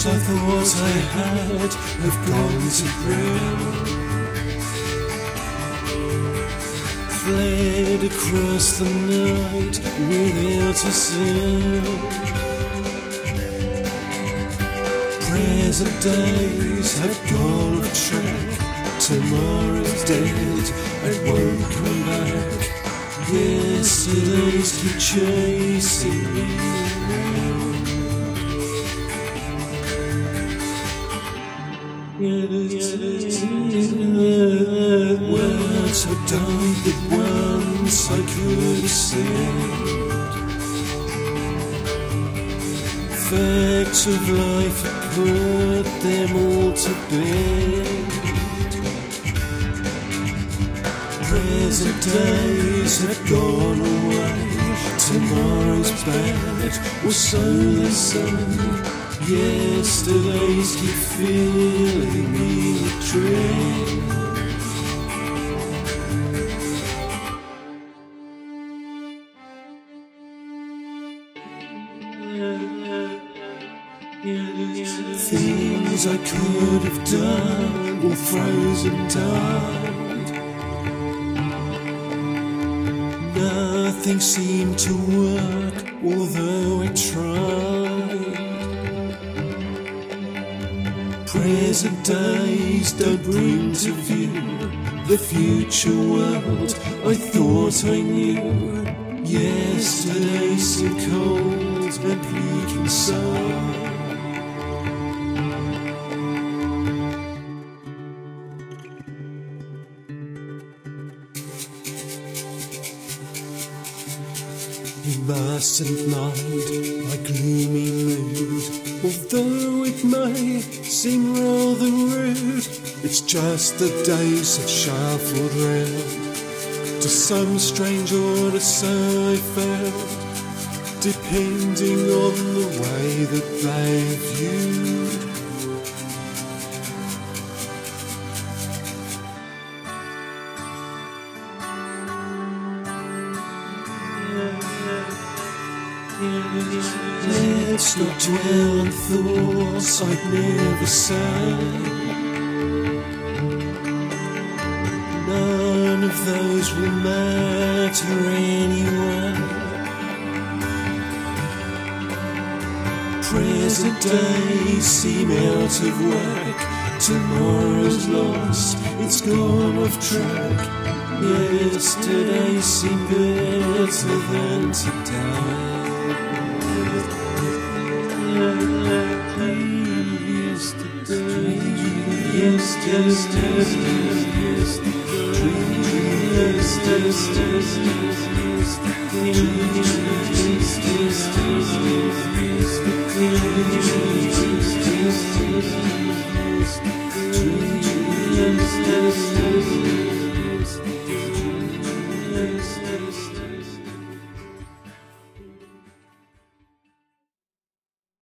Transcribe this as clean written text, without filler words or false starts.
I thought I had have gone to ground. Fled across the night without a sound. Present days have gone off track. Tomorrow's dead and won't come back. Yesterdays keep chasing me around. Words have died that once I could have said. Facts of life have put them all to bed. Present days have gone away. Tomorrow's bad, or so they say. Yesterdays keep filling me with dread. Things I could have done, all frozen died. Nothing seemed to work, although I tried. Present days don't bring to view the future world I thought I knew. Yesterday seemed cold and bleak inside. You mustn't mind my gloomy mood, although it may seem rather rude. It's just the days have shuffled round to some strange order, so I found, depending on the way that they viewed. Let's not dwell on thoughts I'd never say. None of those will matter anyway. Present days seem out of whack. Tomorrow's lost, it's gone off track. Yesterday seemed better than today. Yesterday.